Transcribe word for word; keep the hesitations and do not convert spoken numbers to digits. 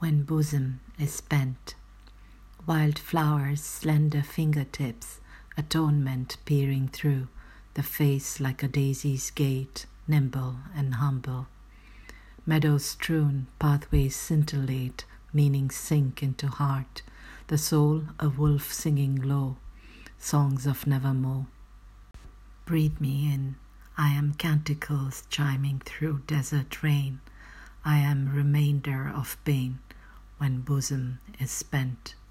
when bosom is spent. Wild flowers, slender fingertips, atonement peering through the face like a daisy's gait, nimble and humble. Meadows strewn, pathways scintillate, meanings sink into heart, the soul a wolf singing low, songs of nevermore. Breathe me in, I am canticles chiming through desert rain, I am remainder of pain when bosom is spent.